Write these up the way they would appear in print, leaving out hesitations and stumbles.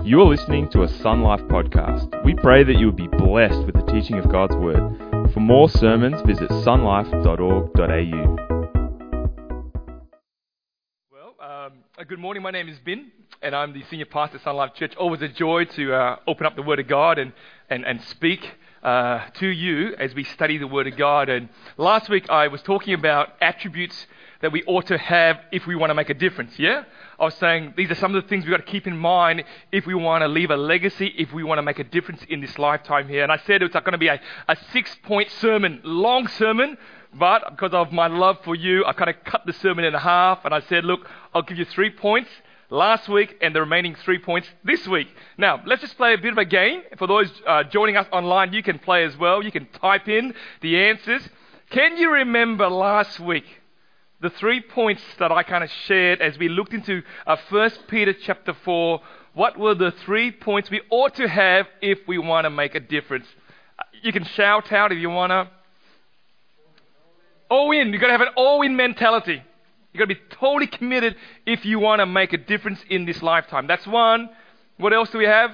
You are listening to a Sun Life podcast. We pray that you will be blessed with the teaching of God's Word. For more sermons, visit sunlife.org.au. Good morning. My name is Ben, and I'm the senior pastor at Sun Life Church. Always a joy to open up the Word of God and speak to you as we study the Word of God. And last week I was talking about attributes that we ought to have if we want to make a difference, yeah? I was saying these are some of the things we've got to keep in mind if we want to leave a legacy, if we want to make a difference in this lifetime here. And I said it's going to be a 6-point sermon, long sermon, but because of my love for you, I kind of cut the sermon in half, and I said, look, I'll give you 3 points last week and the remaining 3 points this week. Now, let's just play a bit of a game. For those joining us online, you can play as well. You can type in the answers. Can you remember last week the 3 points that I kind of shared as we looked into 1 Peter chapter 4? What were the 3 points we ought to have if we want to make a difference? You can shout out if you want to. All in. You've got to have an all-in mentality. You've got to be totally committed if you want to make a difference in this lifetime. That's one. What else do we have?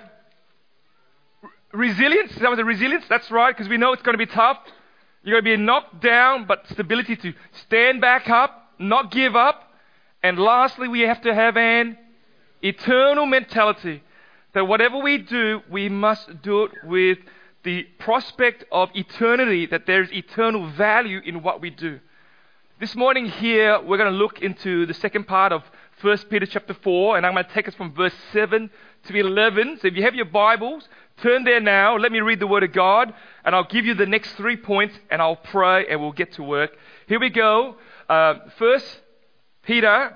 Resilience. That was a resilience. That's right, because we know it's going to be tough. You're going to be knocked down, but stability to stand back up, not give up. And lastly, we have to have an eternal mentality that whatever we do, we must do it with the prospect of eternity, that there's eternal value in what we do. This morning here, we're going to look into the second part of 1 Peter chapter 4, and I'm going to take us from verse 7 to 11. So if you have your Bibles, turn there now. Let me read the Word of God, and I'll give you the next 3 points, and I'll pray, and we'll get to work. Here we go. 1 Peter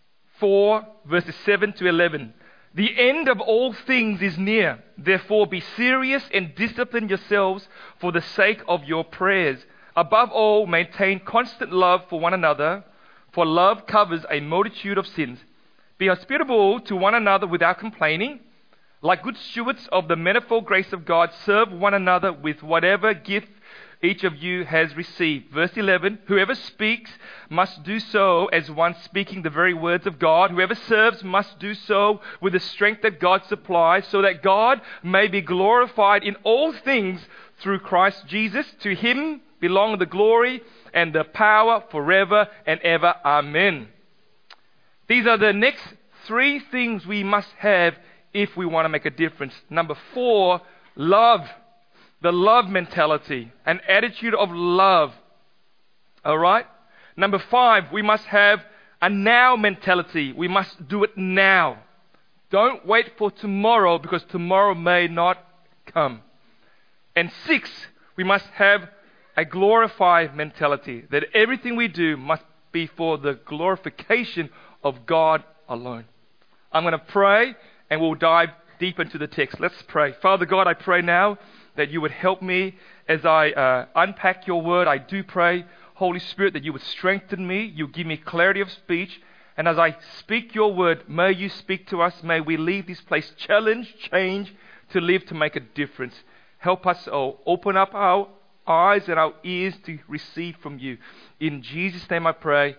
4, verses 7 to 11. The end of all things is near. Therefore, be serious and discipline yourselves for the sake of your prayers. Above all, maintain constant love for one another, for love covers a multitude of sins. Be hospitable to one another without complaining. Like good stewards of the manifold grace of God, serve one another with whatever gift each of you has received. Verse 11, whoever speaks must do so as one speaking the very words of God. Whoever serves must do so with the strength that God supplies, so that God may be glorified in all things through Christ Jesus. To him belong the glory and the power forever and ever. Amen. These are the next 3 things we must have if we want to make a difference. Number 4, love. The love mentality, an attitude of love. All right? Number 5, we must have a now mentality. We must do it now. Don't wait for tomorrow, because tomorrow may not come. And 6, we must have a glorified mentality, that everything we do must be for the glorification of God alone. I'm going to pray, and we'll dive deep into the text. Let's pray. Father God, I pray now that you would help me as I unpack your word. I do pray, Holy Spirit, that you would strengthen me. You give me clarity of speech. And as I speak your word, may you speak to us. May we leave this place challenged, changed, to live to make a difference. Help us, open up our eyes and our ears to receive from you. In Jesus' name I pray.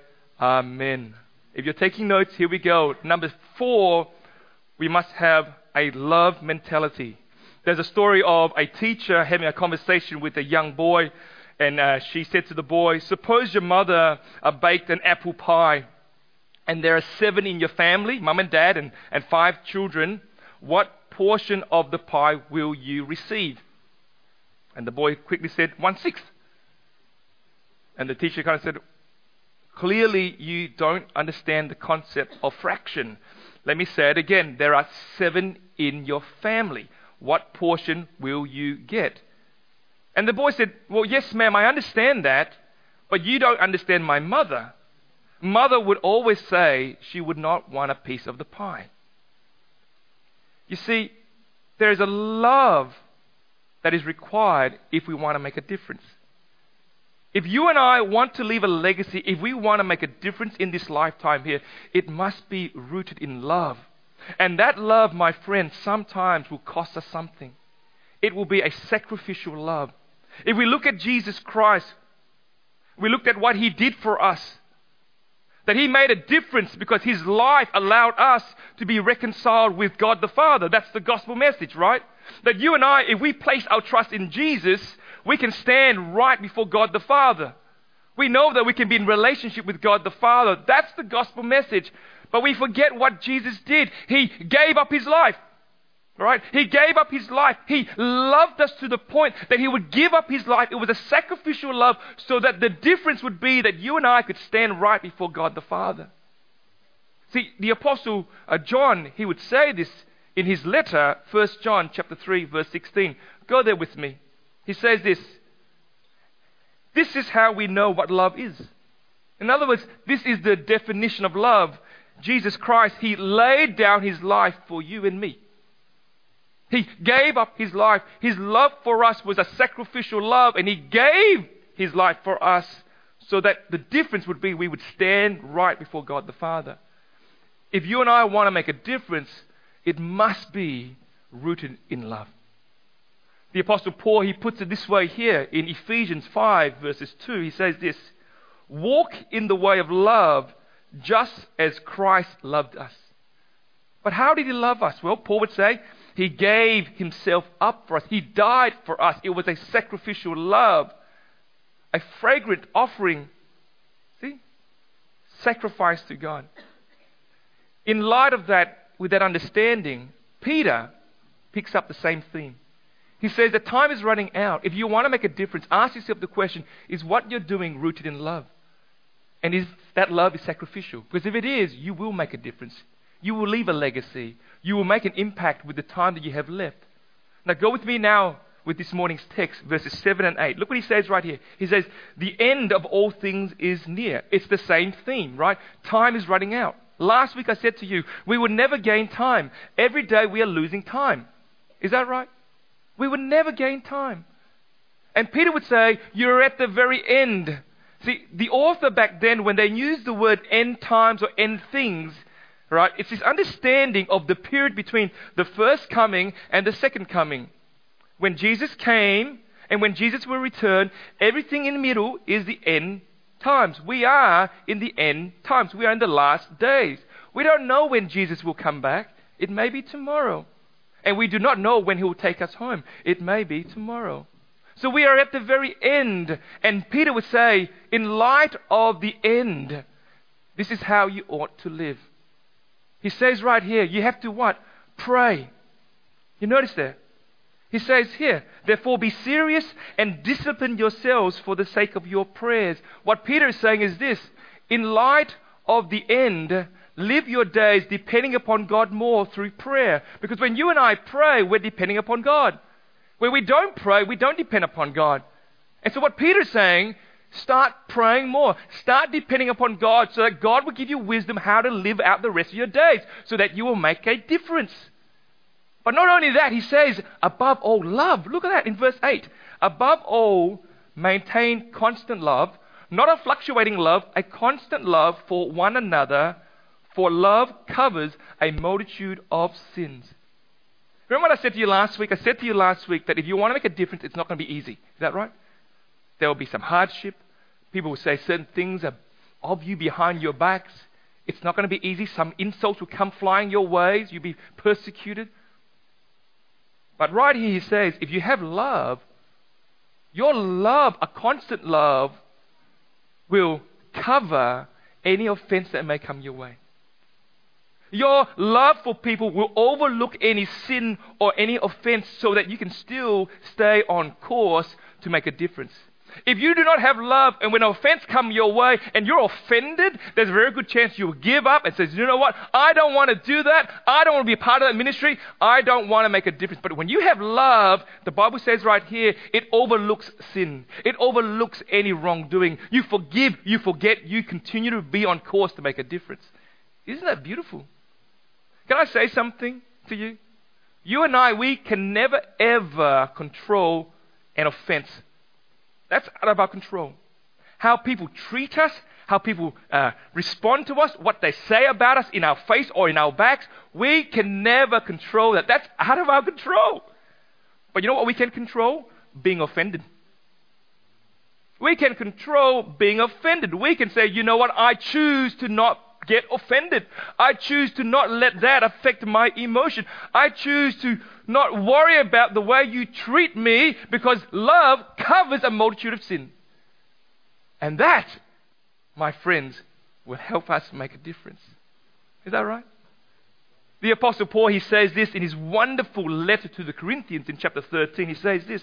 Amen. If you're taking notes, here we go. Number 4, we must have a love mentality. There's a story of a teacher having a conversation with a young boy, and she said to the boy, suppose your mother baked an apple pie, and there are 7 in your family, mum and dad, and 5 children. What portion of the pie will you receive? And the boy quickly said, 1/6. And the teacher kind of said, clearly you don't understand the concept of fraction. Let me say it again. There are 7 in your family. What portion will you get? And the boy said, well, yes, ma'am, I understand that, but you don't understand my mother. Mother would always say she would not want a piece of the pie. You see, there is a love that is required if we want to make a difference. If you and I want to leave a legacy, if we want to make a difference in this lifetime here, it must be rooted in love. And that love, my friend, sometimes will cost us something. It will be a sacrificial love. If we look at Jesus Christ, we looked at what he did for us. That He made a difference because His life allowed us to be reconciled with God the Father. That's the gospel message, right? That you and I, if we place our trust in Jesus, we can stand right before God the Father. We know that we can be in relationship with God the Father. That's the gospel message. But we forget what Jesus did. He gave up His life. Right? He gave up His life. He loved us to the point that He would give up His life. It was a sacrificial love so that the difference would be that you and I could stand right before God the Father. See, the Apostle John, he would say this in his letter, 1 John chapter 3, verse 16. Go there with me. He says this. This is how we know what love is. In other words, this is the definition of love. Jesus Christ, He laid down His life for you and me. He gave up His life. His love for us was a sacrificial love, and He gave His life for us so that the difference would be we would stand right before God the Father. If you and I want to make a difference, it must be rooted in love. The Apostle Paul, he puts it this way here in Ephesians 5 verses 2. He says this, walk in the way of love just as Christ loved us. But how did He love us? Well, Paul would say, He gave Himself up for us. He died for us. It was a sacrificial love, a fragrant offering. See? Sacrifice to God. In light of that, with that understanding, Peter picks up the same theme. He says the time is running out. If you want to make a difference, ask yourself the question, is what you're doing rooted in love? And is that love is sacrificial? Because if it is, you will make a difference. You will leave a legacy. You will make an impact with the time that you have left. Now go with me now with this morning's text, verses 7 and 8. Look what he says right here. He says, the end of all things is near. It's the same theme, right? Time is running out. Last week I said to you, we would never gain time. Every day we are losing time. Is that right? We would never gain time. And Peter would say, you're at the very end. See, the author back then, when they used the word end times or end things, right, it's this understanding of the period between the first coming and the second coming. When Jesus came and when Jesus will return, everything in the middle is the end times. We are in the end times. We are in the last days. We don't know when Jesus will come back. It may be tomorrow. And we do not know when He will take us home. It may be tomorrow. So we are at the very end. And Peter would say, in light of the end, this is how you ought to live. He says right here, you have to what? Pray. You notice there? He says here, therefore be serious and discipline yourselves for the sake of your prayers. What Peter is saying is this, in light of the end, live your days depending upon God more through prayer. Because when you and I pray, we're depending upon God. When we don't pray, we don't depend upon God. And so what Peter is saying, start praying more. Start depending upon God so that God will give you wisdom how to live out the rest of your days so that you will make a difference. But not only that, he says, above all, love. Look at that in verse 8. Above all, maintain constant love, not a fluctuating love, a constant love for one another, for love covers a multitude of sins. Remember what I said to you last week? I said to you last week that if you want to make a difference, it's not going to be easy. Is that right? There will be some hardship. People will say certain things of you behind your backs. It's not going to be easy. Some insults will come flying your ways. You'll be persecuted. But right here he says, if you have love, your love, a constant love, will cover any offense that may come your way. Your love for people will overlook any sin or any offense so that you can still stay on course to make a difference. If you do not have love and when an offense comes your way and you're offended, there's a very good chance you'll give up and say, you know what, I don't want to do that. I don't want to be a part of that ministry. I don't want to make a difference. But when you have love, the Bible says right here, it overlooks sin. It overlooks any wrongdoing. You forgive, you forget, you continue to be on course to make a difference. Isn't that beautiful? Can I say something to you? You and I, we can never ever control an offense. That's out of our control. How people treat us, how people respond to us, what they say about us in our face or in our backs, we can never control that. That's out of our control. But you know what we can control? Being offended. We can control being offended. We can say, you know what, I choose to not get offended. I choose to not let that affect my emotion. I choose to not worry about the way you treat me, because love covers a multitude of sin. And that, my friends, will help us make a difference. Is that right? The Apostle Paul, he says this in his wonderful letter to the Corinthians in chapter 13. He says this.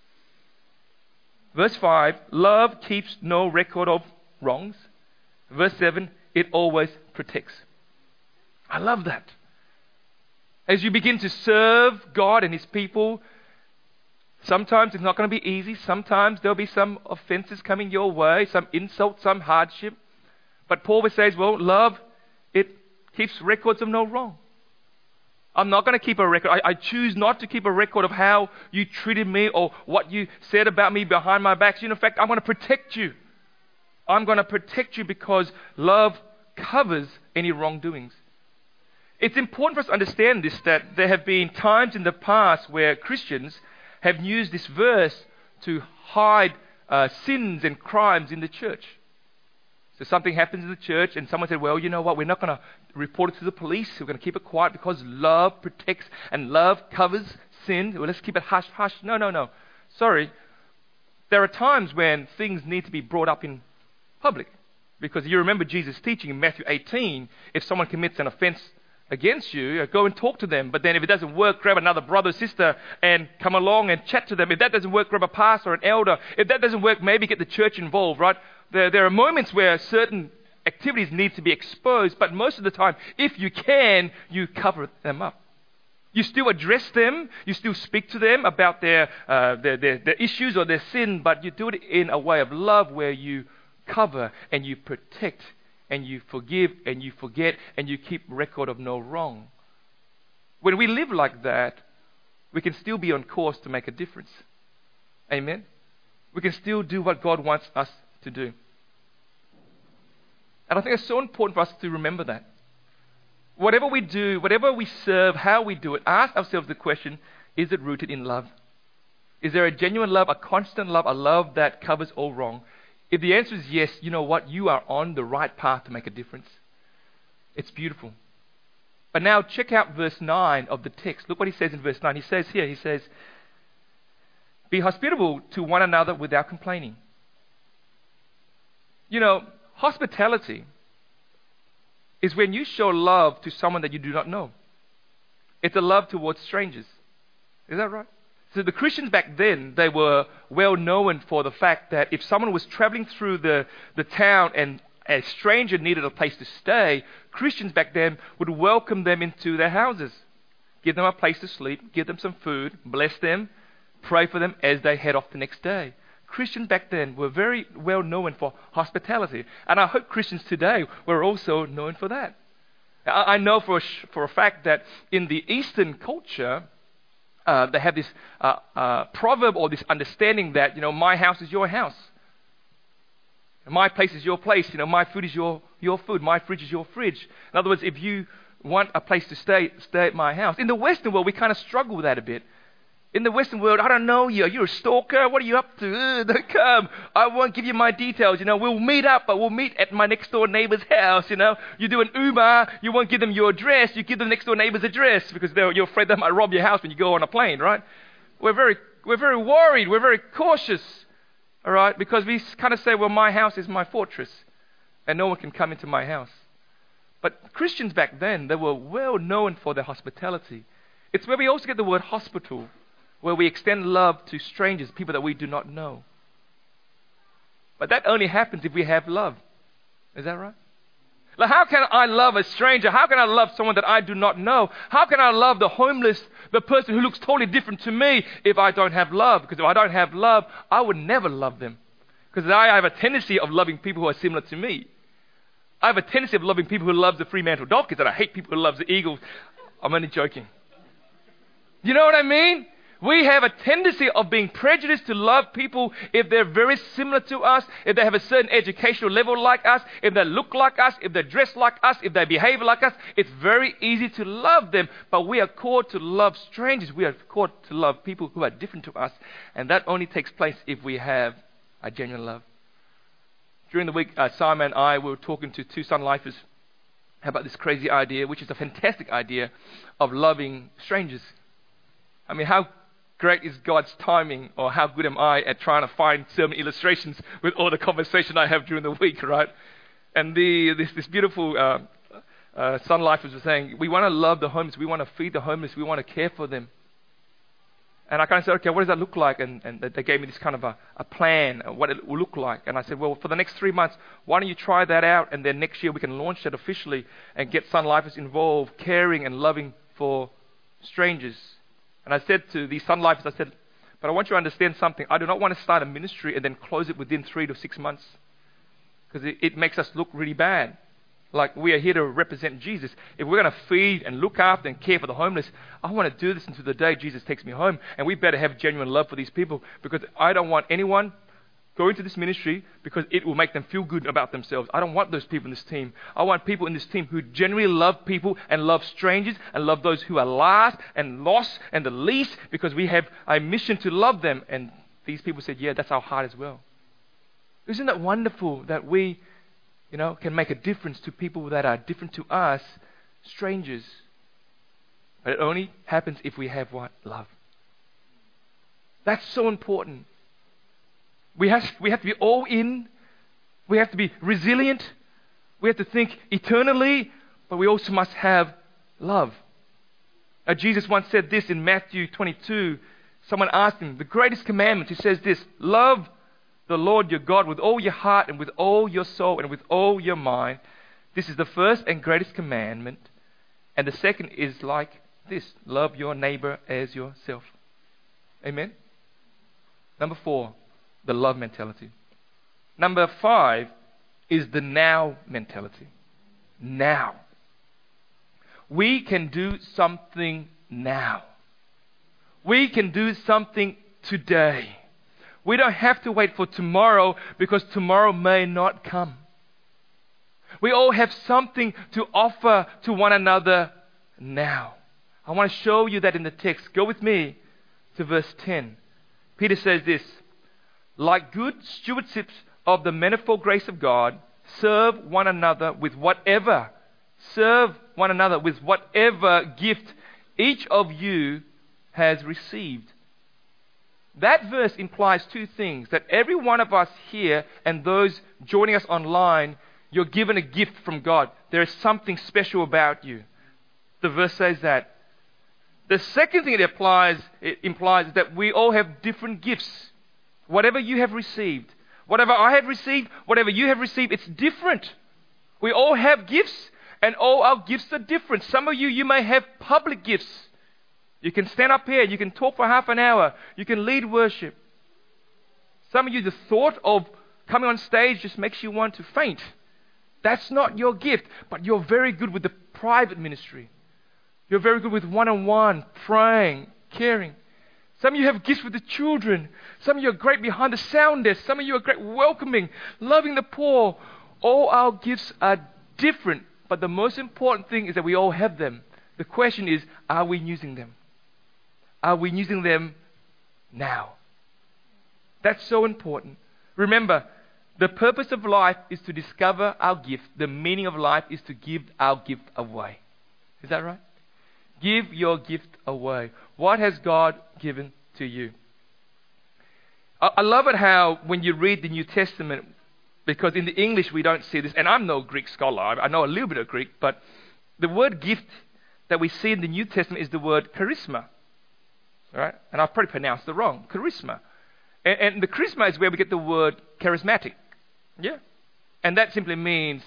Verse 5, love keeps no record of wrongs. Verse 7, it always protects. I love that. As you begin to serve God and His people, sometimes it's not going to be easy. Sometimes there'll be some offenses coming your way, some insult, some hardship. But Paul says, well, love, it keeps records of no wrong. I'm not going to keep a record. I choose not to keep a record of how you treated me or what you said about me behind my back. In fact, I'm going to protect you. I'm going to protect you because love covers any wrongdoings. It's important for us to understand this, that there have been times in the past where Christians have used this verse to hide sins and crimes in the church. So something happens in the church and someone said, well, you know what, we're not going to report it to the police. We're going to keep it quiet because love protects and love covers sin. Well, let's keep it hush, hush. No. Sorry. There are times when things need to be brought up in public. Because you remember Jesus' teaching in Matthew 18, if someone commits an offense against you, go and talk to them. But then if it doesn't work, grab another brother or sister and come along and chat to them. If that doesn't work, grab a pastor or an elder. If that doesn't work, maybe get the church involved, right? There are moments where certain activities need to be exposed, but most of the time, if you can, you cover them up. You still address them, you still speak to them about their issues or their sin, but you do it in a way of love where you cover and you protect and you forgive and you forget and you keep record of no wrong. When we live like that, we can still be on course to make a difference. Amen? We can still do what God wants us to do. And I think it's so important for us to remember that. Whatever we do, whatever we serve, how we do it, ask ourselves the question, is it rooted in love? Is there a genuine love, a constant love, a love that covers all wrong? If the answer is yes, you know what? You are on the right path to make a difference. It's beautiful. But now check out verse 9 of the text. Look what he says in verse 9. He says, be hospitable to one another without complaining. You know, hospitality is when you show love to someone that you do not know. It's a love towards strangers. Is that right? So the Christians back then, they were well known for the fact that if someone was traveling through the town and a stranger needed a place to stay, Christians back then would welcome them into their houses, give them a place to sleep, give them some food, bless them, pray for them as they head off the next day. Christians back then were very well known for hospitality. And I hope Christians today were also known for that. I know for a fact that in the Eastern culture, they have this proverb or this understanding that, you know, my house is your house. My place is your place. You know, my food is your food. My fridge is your fridge. In other words, if you want a place to stay at my house. In the Western world, we kind of struggle with that a bit. In the Western world, I don't know you. You're a stalker. What are you up to? Don't come. I won't give you my details. You know, we'll meet up, but we'll meet at my next door neighbor's house. You know, you do an Uber. You won't give them your address. You give them next door neighbor's address because you're afraid they might rob your house when you go on a plane, right? We're very worried. We're very cautious, all right? Because we kind of say, well, my house is my fortress, and no one can come into my house. But Christians back then, they were well known for their hospitality. It's where we also get the word hospital, where we extend love to strangers, people that we do not know. But that only happens if we have love. Is that right? Like, how can I love a stranger? How can I love someone that I do not know? How can I love the homeless, the person who looks totally different to me, if I don't have love? Because if I don't have love, I would never love them. Because I have a tendency of loving people who are similar to me. I have a tendency of loving people who love the Fremantle Dockers, and I hate people who love the Eagles. I'm only joking. You know what I mean? We have a tendency of being prejudiced to love people if they're very similar to us, if they have a certain educational level like us, if they look like us, if they dress like us, if they behave like us. It's very easy to love them, but we are called to love strangers. We are called to love people who are different to us, and that only takes place if we have a genuine love. During the week, Simon and I were talking to two Sun Lifers about this crazy idea, which is a fantastic idea, of loving strangers. I mean, how great is God's timing, or how good am I at trying to find sermon illustrations with all the conversation I have during the week, right? And this beautiful Sun Lifers were saying, we want to love the homeless, we want to feed the homeless, we want to care for them. And I kind of said, okay, what does that look like? And they gave me this kind of a plan of what it will look like. And I said, well, for the next 3 months, why don't you try that out? And then next year we can launch that officially and get Sun Lifers involved, caring and loving for strangers. And I said to these Sun Lifers, I said, but I want you to understand something. I do not want to start a ministry and then close it within 3 to 6 months. Because it makes us look really bad. Like we are here to represent Jesus. If we're going to feed and look after and care for the homeless, I want to do this until the day Jesus takes me home. And we better have genuine love for these people, because I don't want anyone going to this ministry because it will make them feel good about themselves. I don't want those people in this team. I want people in this team who genuinely love people and love strangers and love those who are last and lost and the least, because we have a mission to love them. And these people said, yeah, that's our heart as well. Isn't that wonderful that we can make a difference to people that are different to us, strangers? But it only happens if we have what? Love. That's so important. We have to be all in. We have to be resilient. We have to think eternally, but we also must have love. Jesus once said this in Matthew 22. Someone asked him, the greatest commandment, he says this, love the Lord your God with all your heart and with all your soul and with all your mind. This is the first and greatest commandment. And the second is like this, love your neighbor as yourself. Amen? Number 4, the love mentality. Number 5 is the now mentality. Now. We can do something now. We can do something today. We don't have to wait for tomorrow, because tomorrow may not come. We all have something to offer to one another now. I want to show you that in the text. Go with me to verse 10. Peter says this, like good stewardships of the manifold grace of God, serve one another with whatever gift each of you has received. That verse implies 2 things. That every one of us here and those joining us online, you're given a gift from God. There is something special about you. The verse says that. The second thing it implies is that we all have different gifts. Whatever you have received, whatever I have received, whatever you have received, it's different. We all have gifts, and all our gifts are different. Some of you may have public gifts. You can stand up here, you can talk for half an hour, you can lead worship. Some of you, the thought of coming on stage just makes you want to faint. That's not your gift, but you're very good with the private ministry. You're very good with one-on-one, praying, caring. Some of you have gifts with the children. Some of you are great behind the sound desk. Some of you are great welcoming, loving the poor. All our gifts are different, but the most important thing is that we all have them. The question is, are we using them? Are we using them now? That's so important. Remember, the purpose of life is to discover our gift. The meaning of life is to give our gift away. Is that right? Give your gift away. What has God given to you? I love it how when you read the New Testament, because in the English we don't see this, and I'm no Greek scholar. I know a little bit of Greek, but the word gift that we see in the New Testament is the word charisma. All right? And I've probably pronounced it wrong. Charisma. And the charisma is where we get the word charismatic. Yeah? And that simply means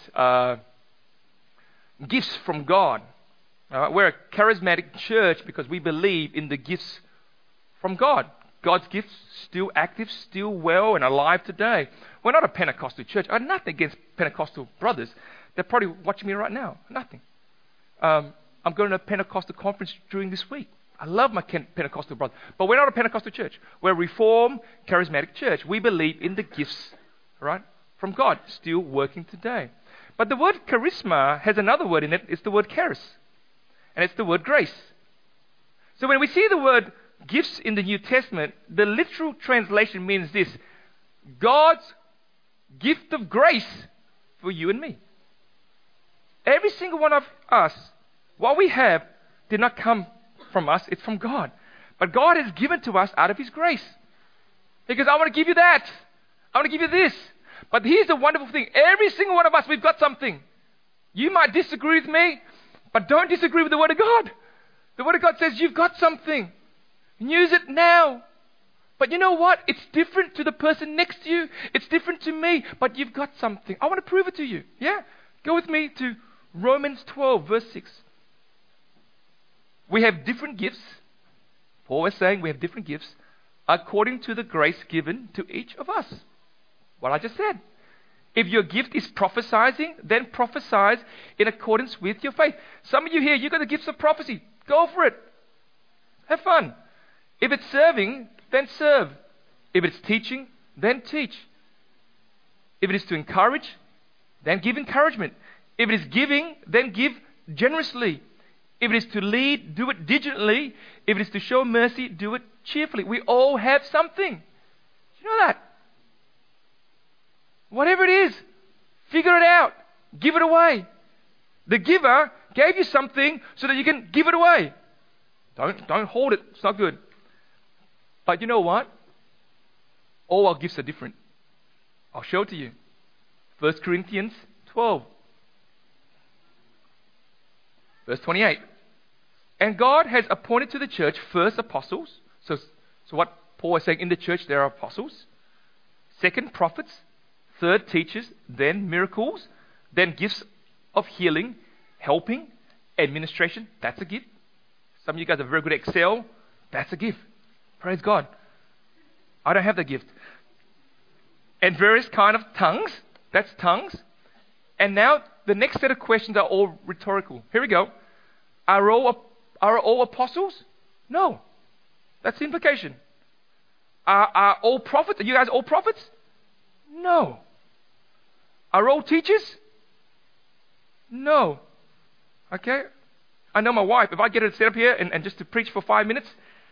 gifts from God. We're a charismatic church because we believe in the gifts from God. God's gifts still active, still well and alive today. We're not a Pentecostal church. I have nothing against Pentecostal brothers. They're probably watching me right now. Nothing. I'm going to a Pentecostal conference during this week. I love my Pentecostal brothers. But we're not a Pentecostal church. We're a Reformed, charismatic church. We believe in the gifts, right, from God, still working today. But the word charisma has another word in it. It's the word charis. And it's the word grace. So when we see the word gifts in the New Testament, the literal translation means this: God's gift of grace for you and me. Every single one of us, what we have, did not come from us, it's from God. But God has given to us out of His grace. He goes, I want to give you that. I want to give you this. But here's the wonderful thing. Every single one of us, we've got something. You might disagree with me, but don't disagree with the Word of God. The Word of God says you've got something. Use it now. But you know what? It's different to the person next to you. It's different to me, but you've got something. I want to prove it to you. Yeah? Go with me to Romans 12, verse 6. We have different gifts. Paul is saying we have different gifts according to the grace given to each of us. What I just said. If your gift is prophesying, then prophesy in accordance with your faith. Some of you here, you've got the gifts of prophecy. Go for it. Have fun. If it's serving, then serve. If it's teaching, then teach. If it is to encourage, then give encouragement. If it is giving, then give generously. If it is to lead, do it diligently. If it is to show mercy, do it cheerfully. We all have something. Do you know that? Whatever it is, figure it out. Give it away. The giver gave you something so that you can give it away. Don't hold it. It's not good. But you know what? All our gifts are different. I'll show it to you. 1 Corinthians 12. Verse 28. And God has appointed to the church first apostles. So what Paul is saying, in the church there are apostles. Second, prophets. Third, teachers. Then miracles. Then gifts of healing, helping, administration. That's a gift. Some of you guys are very good at Excel. That's a gift. Praise God. I don't have that gift. And various kind of tongues. That's tongues. And now the next set of questions are all rhetorical. Here we go. Are all apostles? No. That's the implication. Are all prophets? Are you guys all prophets? No. Are all teachers? No. Okay? I know my wife, if I get her to sit up here and just to preach for 5 minutes,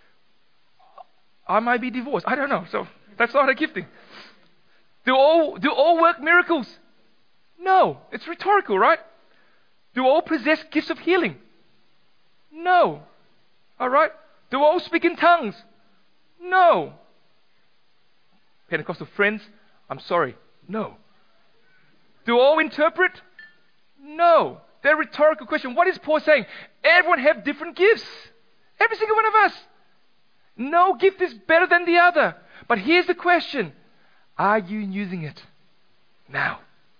I might be divorced. I don't know. So that's not a gifting. Do all work miracles? No. It's rhetorical, right? Do all possess gifts of healing? No. All right? Do all speak in tongues? No. Pentecostal friends, I'm sorry. No. Do all interpret? No. They're rhetorical questions. What is Paul saying? Everyone have different gifts. Every single one of us. No gift is better than the other. But here's the question. Are you using it now?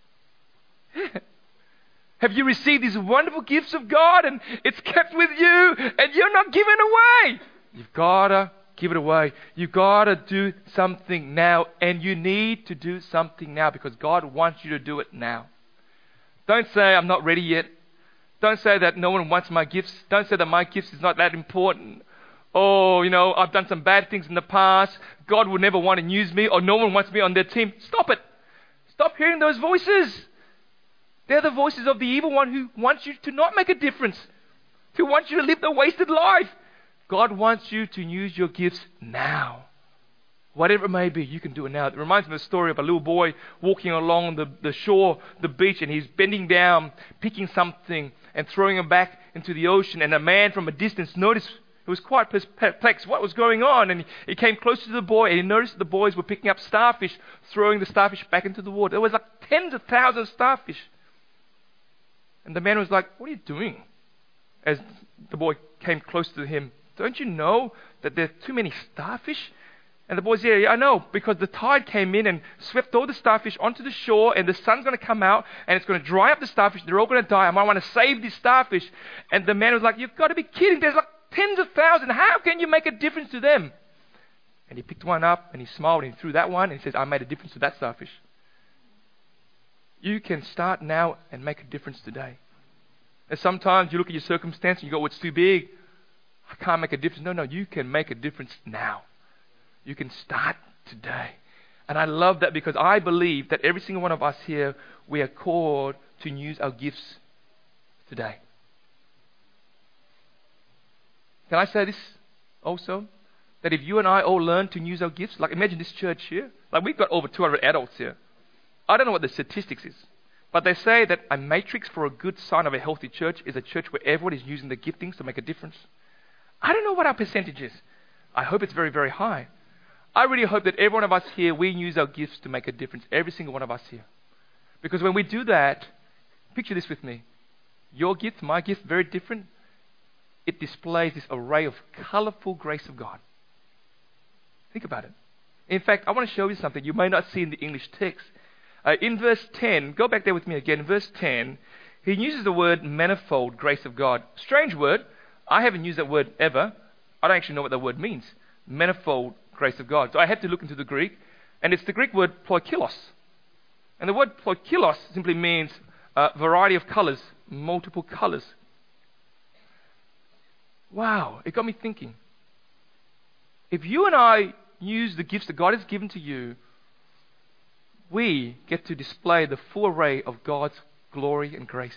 Have you received these wonderful gifts of God and it's kept with you and you're not giving away? You've got to give it away. You've got to do something now, and you need to do something now because God wants you to do it now. Don't say, I'm not ready yet. Don't say that no one wants my gifts. Don't say that my gifts is not that important. Oh, I've done some bad things in the past. God would never want to use me, or no one wants me on their team. Stop it. Stop hearing those voices. They're the voices of the evil one who wants you to not make a difference, who wants you to live the wasted life. God wants you to use your gifts now. Whatever it may be, you can do it now. It reminds me of the story of a little boy walking along the shore, the beach, and he's bending down, picking something and throwing it back into the ocean. And a man from a distance noticed, he was quite perplexed what was going on. And he came close to the boy, and he noticed the boys were picking up starfish, throwing the starfish back into the water. There was like tens of thousands of starfish. And the man was like, what are you doing? As the boy came close to him, don't you know that there are too many starfish? And the boy said, yeah, I know, because the tide came in and swept all the starfish onto the shore, and the sun's going to come out, and it's going to dry up the starfish. They're all going to die. I might want to save these starfish. And the man was like, you've got to be kidding. There's like tens of thousands. How can you make a difference to them? And he picked one up, and he smiled, and he threw that one, and he says, I made a difference to that starfish. You can start now and make a difference today. And sometimes you look at your circumstance and you go, well, it's too big. I can't make a difference. No, you can make a difference now. You can start today. And I love that because I believe that every single one of us here, we are called to use our gifts today. Can I say this also? that if you and I all learn to use our gifts, like imagine this church here, like we've got over 200 adults here. I don't know what the statistics is, but they say that a matrix for a good sign of a healthy church is a church where everyone is using their giftings to make a difference. I don't know what our percentage is. I hope it's very, very high. I really hope that every one of us here, we use our gifts to make a difference. Every single one of us here. Because when we do that, picture this with me. Your gift, my gift, very different. It displays this array of colorful grace of God. Think about it. In fact, I want to show you something you may not see in the English text. In verse 10, go back there with me again. Verse 10, he uses the word manifold grace of God. Strange word. I haven't used that word ever. I don't actually know what that word means. Manifold grace of God. So I had to look into the Greek, and it's the Greek word ploikilos. And the word ploikilos simply means variety of colors, multiple colors. Wow, it got me thinking. If you and I use the gifts that God has given to you, we get to display the full array of God's glory and grace.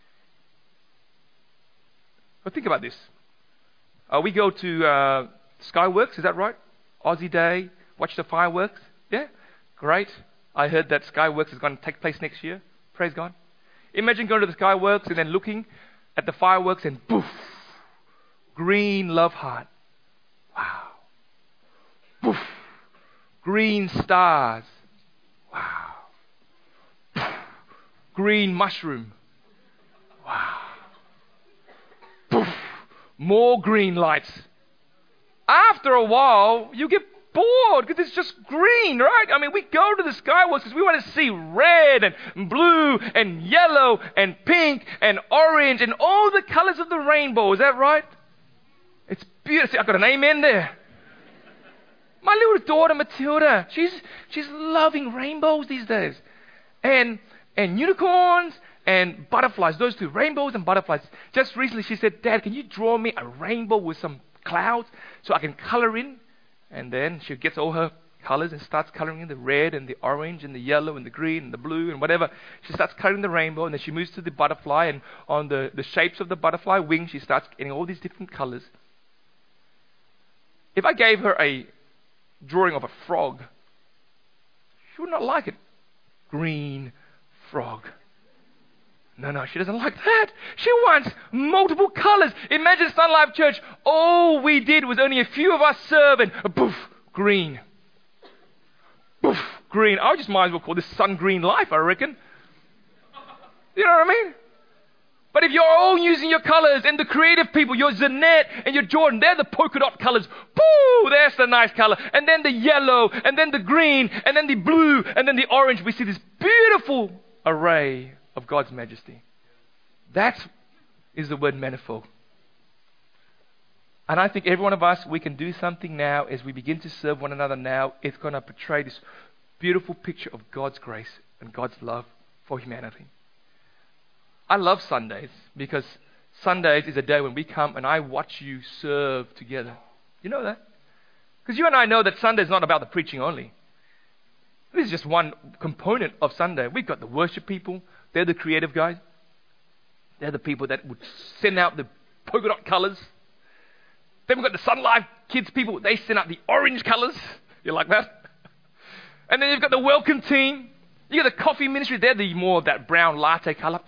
But think about this. We go to Skyworks, is that right? Aussie Day, watch the fireworks. Yeah? Great. I heard that Skyworks is going to take place next year. Praise God. Imagine going to the Skyworks and then looking at the fireworks and poof, green love heart. Wow. Poof, green stars. Wow. Poof, green mushroom. Wow. Poof, more green lights. After a while, you get bored because it's just green, right? I mean, we go to the Skyworks because we want to see red and blue and yellow and pink and orange and all the colors of the rainbow. Is that right? It's beautiful. I've got an amen there. My little daughter Matilda, she's loving rainbows these days, and unicorns and butterflies. Those two, rainbows and butterflies. Just recently, she said, "Dad, can you draw me a rainbow with some clouds so I can color in?" And then she gets all her colors and starts coloring in the red and the orange and the yellow and the green and the blue and whatever. She starts coloring the rainbow, and then she moves to the butterfly, and on the shapes of the butterfly wing, she starts getting all these different colors. If I gave her a drawing of a frog, she would not like it. Green frog. No, she doesn't like that. She wants multiple colors. Imagine Sun Life Church. All we did was only a few of us serve, and poof, green. Poof, green. I just might as well call this Sun Green Life, I reckon. You know what I mean? But if you're all using your colors, and the creative people, your Zanette and your Jordan, they're the polka dot colors. Boo! There's the nice color. And then the yellow, and then the green, and then the blue, and then the orange. We see this beautiful array of God's majesty. That is the word manifold. And I think every one of us, we can do something now as we begin to serve one another now. It's going to portray this beautiful picture of God's grace and God's love for humanity. I love Sundays because Sundays is a day when we come and I watch you serve together. You know that? Because you and I know that Sunday is not about the preaching only. This is just one component of Sunday. We've got the worship people. They're the creative guys. They're the people that would send out the polka dot colors. Then we've got the Sun Life Kids people. They send out the orange colors. You like that? And then you've got the welcome team. You got the coffee ministry. They're the more of that brown latte color.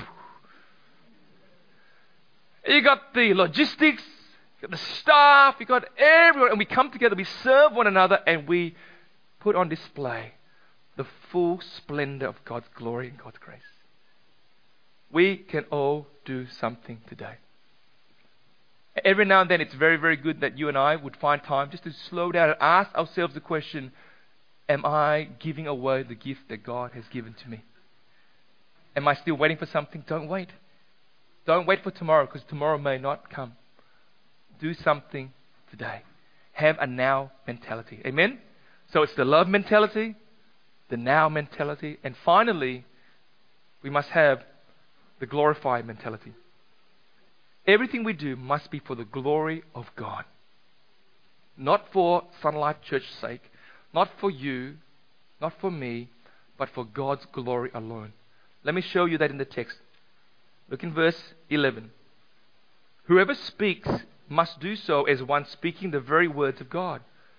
You got the logistics. You got the staff. You got everyone. And we come together. We serve one another. And we put on display the full splendor of God's glory and God's grace. We can all do something today. Every now and then it's very, very good that you and I would find time just to slow down and ask ourselves the question, am I giving away the gift that God has given to me? Am I still waiting for something? Don't wait. Don't wait for tomorrow, because tomorrow may not come. Do something today. Have a now mentality. Amen? So it's the love mentality, the now mentality, and finally, we must have the glorified mentality. Everything we do must be for the glory of God. Not for Sun Life Church's sake, not for you, not for me, but for God's glory alone. Let me show you that in the text. Look in verse 11. Whoever speaks must do so as one speaking the very words of God.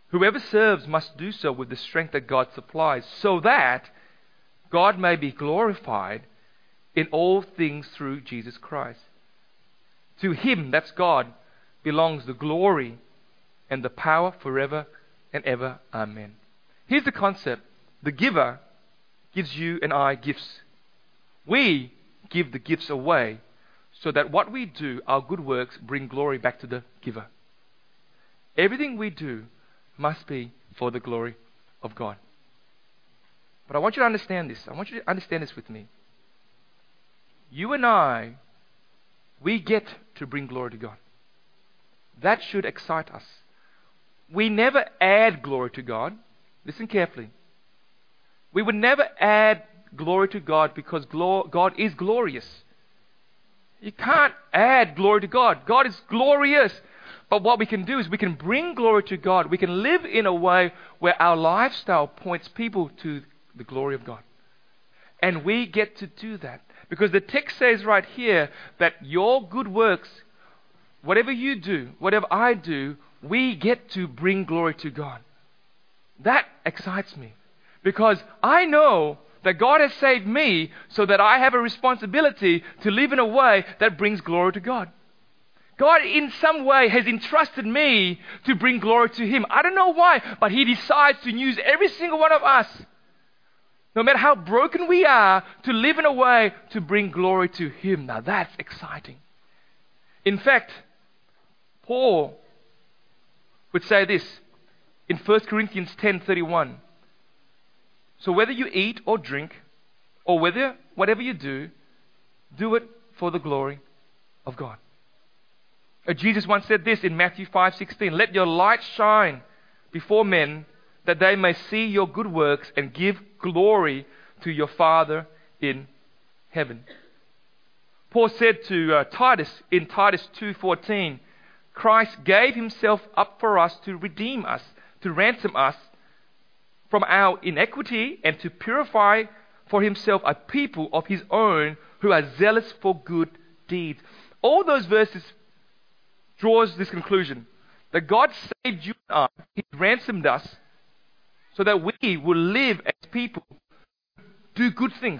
Whoever serves must do so with the strength that God supplies, so that God may be glorified in all things through Jesus Christ. To Him, that's God, belongs the glory and the power forever and ever. Amen. Here's the concept. The giver gives you and I gifts. We give the gifts away so that what we do, our good works, bring glory back to the giver. Everything we do must be for the glory of God. But I want you to understand this. I want you to understand this with me. You and I, we get to bring glory to God. That should excite us. We never add glory to God. Listen carefully. We would never add glory to God because God is glorious. You can't add glory to God. God is glorious. But what we can do is we can bring glory to God. We can live in a way where our lifestyle points people to the glory of God. And we get to do that. Because the text says right here that your good works, whatever you do, whatever I do, we get to bring glory to God. That excites me. Because I know that God has saved me so that I have a responsibility to live in a way that brings glory to God. God in some way has entrusted me to bring glory to Him. I don't know why, but He decides to use every single one of us, no matter how broken we are, to live in a way to bring glory to Him. Now that's exciting. In fact, Paul would say this in 1 Corinthians 10:31. So whether you eat or drink, or whatever you do it for the glory of God. Jesus once said this in Matthew 5:16, let your light shine before men, that they may see your good works and give glory to your Father in heaven. Paul said to Titus in Titus 2:14, Christ gave Himself up for us to redeem us, to ransom us from our iniquity, and to purify for Himself a people of His own who are zealous for good deeds. All those verses draws this conclusion, that God saved you and I. He ransomed us so that we will live as people who do good things.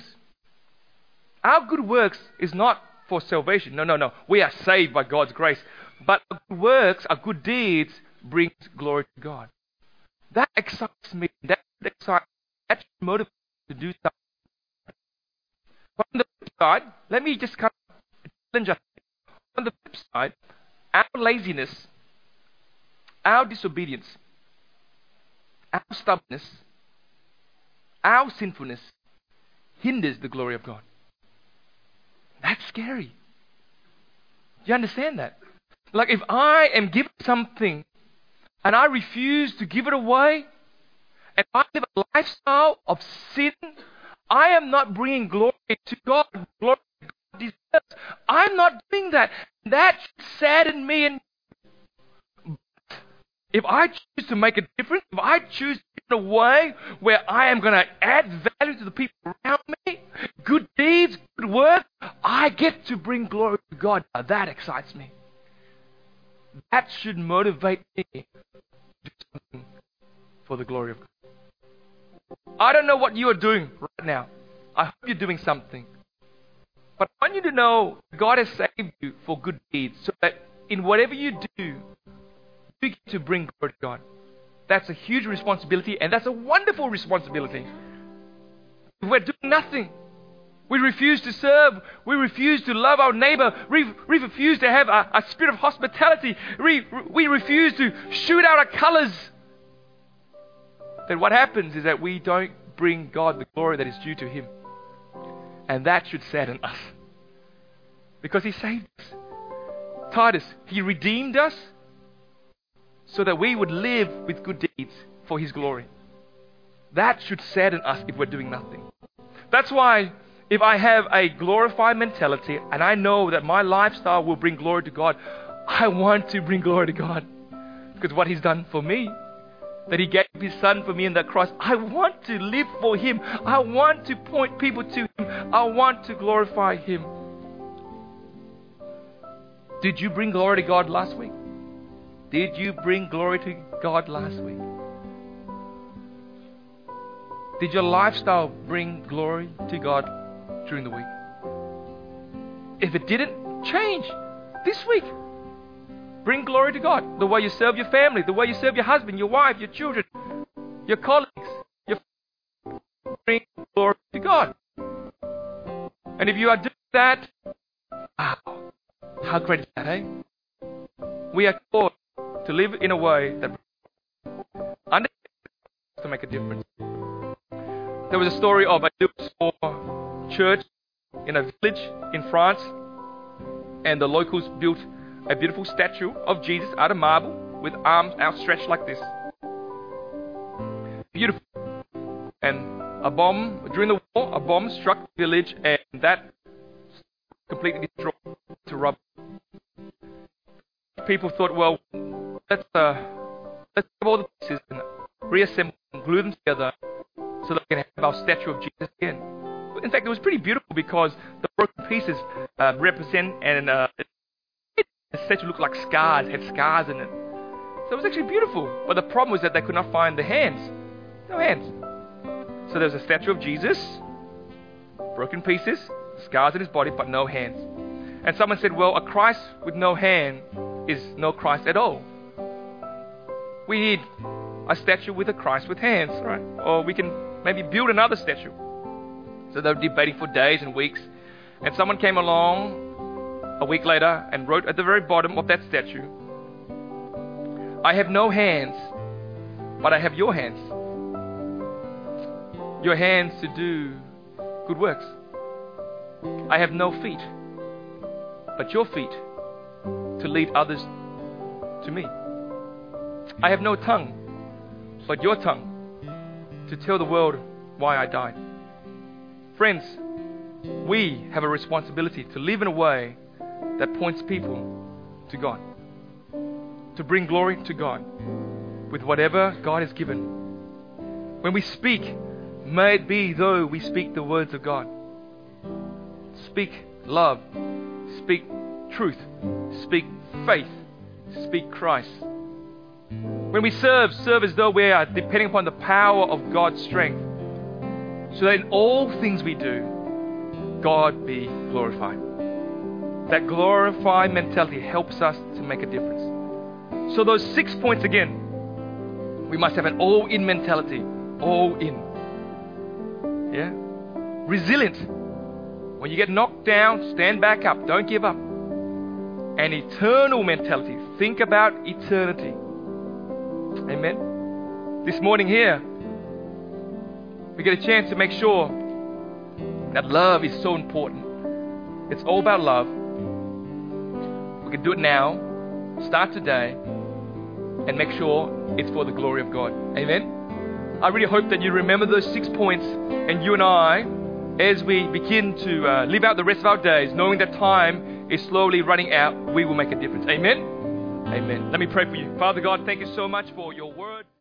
Our good works is not for salvation. No. We are saved by God's grace. But our good works, our good deeds, brings glory to God. That excites me. That motivates me to do something. But on the flip side, let me just kind of challenge us. On the flip side, our laziness, our disobedience, our stubbornness, our sinfulness hinders the glory of God. That's scary. Do you understand that? Like if I am given something and I refuse to give it away, and I live a lifestyle of sin, I am not bringing glory to God. Glory to God deserves. I'm not doing that. That should sadden me. And if I choose to make a difference, if I choose to live in a way where I am going to add value to the people around me, good deeds, good work, I get to bring glory to God. Now that excites me. That should motivate me to do something for the glory of God. I don't know what you are doing right now. I hope you're doing something. But I want you to know God has saved you for good deeds, so that in whatever you do, you get to bring glory to God. That's a huge responsibility, and that's a wonderful responsibility. If we're doing nothing, we refuse to serve, we refuse to love our neighbor, we refuse to have a spirit of hospitality, we refuse to shoot out our colors, then what happens is that we don't bring God the glory that is due to Him. And that should sadden us. Because He saved us. Titus, He redeemed us so that we would live with good deeds for His glory. That should sadden us if we're doing nothing. That's why if I have a glorified mentality and I know that my lifestyle will bring glory to God, I want to bring glory to God. Because what He's done for me, that He gave His Son for me in that cross, I want to live for Him. I want to point people to Him. I want to glorify Him. Did you bring glory to God last week? Did you bring glory to God last week? Did your lifestyle bring glory to God during the week? If it didn't, change this week. Bring glory to God. The way you serve your family, the way you serve your husband, your wife, your children, your colleagues, your bring glory to God. And if you are doing that, wow, how great is that, eh? We are called to live in a way that to make a difference. There was a story of a little small church in a village in France, and the locals built a beautiful statue of Jesus out of marble with arms outstretched like this. Beautiful. And a bomb, during the war, a bomb struck the village, and that completely destroyed to rubble. People thought, well, let's take all the pieces and reassemble and glue them together so that we can have our statue of Jesus again. In fact, it was pretty beautiful because the broken pieces represent, and the statue looked like scars, had scars in it. So it was actually beautiful. But the problem was that they could not find the hands. No hands. So there was a statue of Jesus, broken pieces, scars in his body, but no hands. And someone said, well, a Christ with no hand is no Christ at all. We need a statue with a Christ with hands, right? Or we can maybe build another statue. So they were debating for days and weeks. And someone came along a week later and wrote at the very bottom of that statue, I have no hands, but I have your hands. Your hands to do good works. I have no feet, but your feet to lead others to me. I have no tongue, but your tongue to tell the world why I died. Friends, we have a responsibility to live in a way that points people to God, to bring glory to God with whatever God has given. When we speak, may it be though we speak the words of God. Speak love, speak truth, speak faith, speak Christ. When we serve as though we are depending upon the power of God's strength, so that in all things we do, God be glorified. That glorified mentality helps us to make a difference. So those 6 points again, we must have an all-in mentality. All in. Yeah? Resilient. When you get knocked down, stand back up. Don't give up. An eternal mentality. Think about eternity. Amen. This morning here, we get a chance to make sure that love is so important. It's all about love. We can do it now, start today, and make sure it's for the glory of God. Amen. I really hope that you remember those 6 points, and you and I, as we begin to live out the rest of our days, knowing that time is slowly running out, we will make a difference. Amen. Amen. Let me pray for you. Father God, thank you so much for your word.